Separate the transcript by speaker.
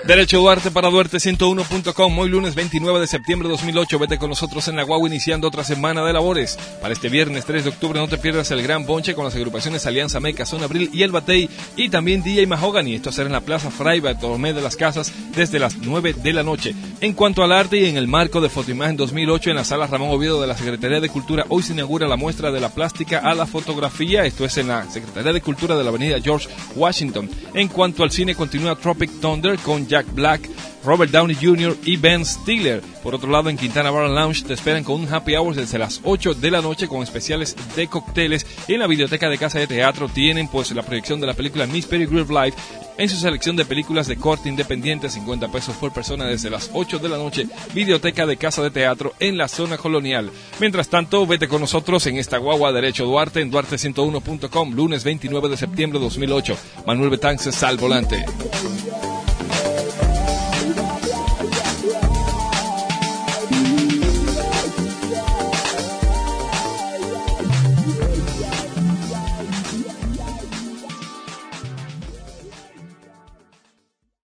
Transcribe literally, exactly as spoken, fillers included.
Speaker 1: Derecho Duarte para Duarte ciento uno punto com. Hoy lunes veintinueve de septiembre de dos mil ocho. Vete con nosotros en la guagua iniciando otra semana de labores. Para este viernes tres de octubre no te pierdas el gran bonche con las agrupaciones Alianza Meca, Zona Abril y El Batey. Y también D J Mahogany. Esto será en la Plaza Fray Bartolomé de las Casas desde las nueve de la noche. En cuanto al arte y en el marco de Fotoimagen dos mil ocho en la Sala Ramón Oviedo de la Secretaría de Cultura, hoy se inaugura la muestra de la plástica a la fotografía. Esto es en la Secretaría de Cultura de la Avenida George Washington. En cuanto al cine, continúa Tropic Thunder con Jack Black, Robert Downey junior y Ben Stiller. Por otro lado, en Quintana Bar and Lounge te esperan con un happy hour desde las ocho de la noche con especiales de cócteles. En la biblioteca de Casa de Teatro tienen pues la proyección de la película Miss Peregrine Live en su selección de películas de corte independiente, cincuenta pesos por persona desde las ocho de la noche. Biblioteca de Casa de Teatro en la zona colonial. Mientras tanto, vete con nosotros en esta guagua Derecho Duarte en Duarte ciento uno punto com, lunes veintinueve de septiembre de dos mil ocho. Manuel Betances al volante.